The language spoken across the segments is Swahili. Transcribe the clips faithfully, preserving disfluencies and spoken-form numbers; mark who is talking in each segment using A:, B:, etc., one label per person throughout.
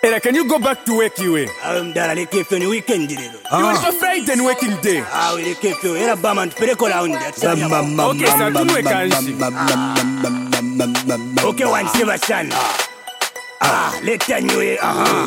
A: Era, can you go back to work you?
B: I'm done. I keep on weekend. You
A: want to Friday and working day?
B: Ah, we keep you. Era baman pereko round that.
A: Okay, sir, tunwe kanshi.
B: Okay, one Sebastian. Ah, let you. Aha.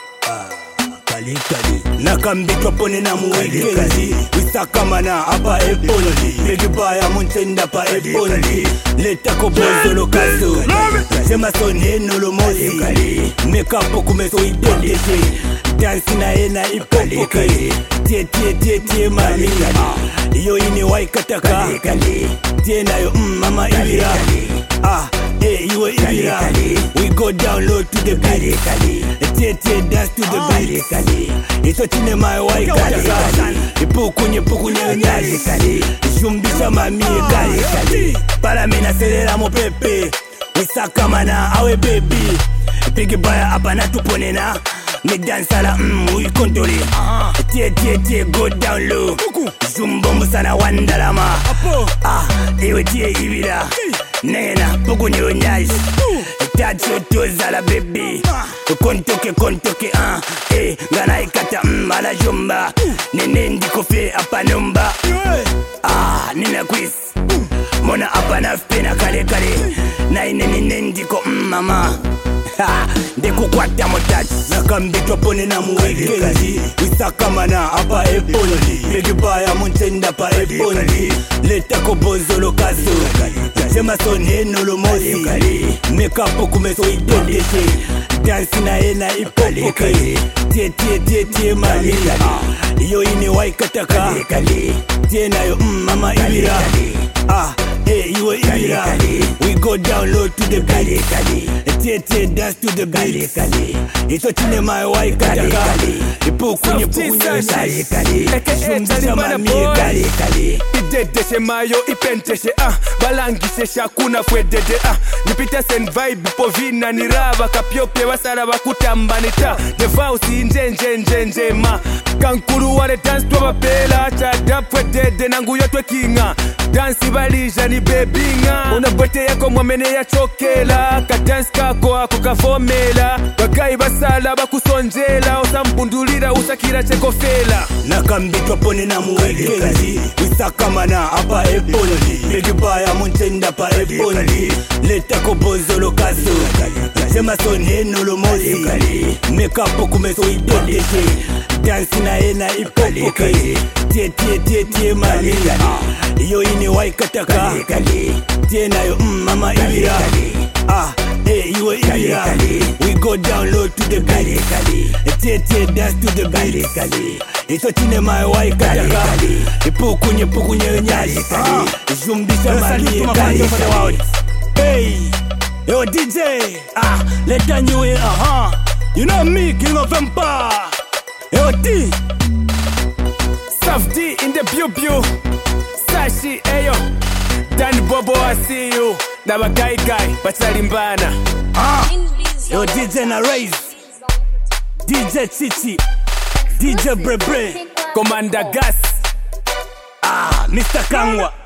B: Kali kali. Nakambitwa pone na muwekendi. Wisakamana apa epoli. Megibaya muntenda pa epoli. Leta kobozo lokazo. Sema sonye nolo mozi. Mekapo kumeso idendeke. Dansi na ena ipopoke. Tie tie tie tie mali. Iyo ini waikataka. Tie na yo mm mama ibira. Ah, hey, you ibira. We go down low to the beat. Tie tie dance to the beat. Iso chine my waikataka. Ipukunye pukunye nyali. Ishumbisha mami kali. Para mina selera mo pepe. Wisakamana awe baby. Pigi baya apana tuponena. Me dance ala mm we control. Tie tie tie go down low. Zumbo musana wandalama. Ah, iwe tie ibira. Nena pukunye nyali. Touch your toes ala baby. Kontoke kontoke ah eh ngana ikata mm ala jumba. Nene ndiko fe apa numba. Ah nina quiz. Mona apa na pena kale kale. Na ine nene ndiko mm mama. Ha ndiko kwata motaji. Nakambitwa pone na muwekendi. Wisakamana apa epoli. Megibaya muntenda pa epoli. Leta kobozo lokazo. Sema sonye nolo mozi. Mekapo kumeso idendeke. Dansi na ena ipopoke. Tie tie tie tie mali. Iyo ini waikataka. Tie na yo mm mama ibira. Ah, hey, you ibira. We go down low to the beat. Tie tie dance to the beat. Iso chine my waikataka. Ipukunye pukunye kali. Shumbisha mami kali.
A: Idedeshe mayo ipenteshe ah balangishe shakuna fwedede ah nipita sen vibe povina niraba kapyope wasara bakutambanita the voice nje nje nje nje ma kankuru wale dance to bapela cha dap fwedede nangu yotwe kinga dance balija ni bebinga una bote yako mwamene ya chokela ka dance kako ako kavomela bagai basala bakusonjela usambundulira usakira chekofela
B: nakambitwa pone na muwekendi wisakamana apa epoli megibaya muntenda pa epoli leta kobozo lokazo sema sonye nolo mozi mekapo kumeso idendeke dansi na ena ipopoke tie tie tie tie mali iyo ini waikataka tie na yo mm mama ibira ah hey you ibira we go down low to the beat tie tie dance to the beat iso chine my waikataka ipukunye pukunye nyali zumbisha mali kali hey yo D J ah let a new uh huh you know me king of empire yo T
A: Saf D in the pew pew Sashi ayo Dan Bobo I see you Naba Gai Gai Batalimbana
B: ah yo D J na Raise D J Chichi D J Brebre
A: Commander Gas
B: ah Mister Kangwa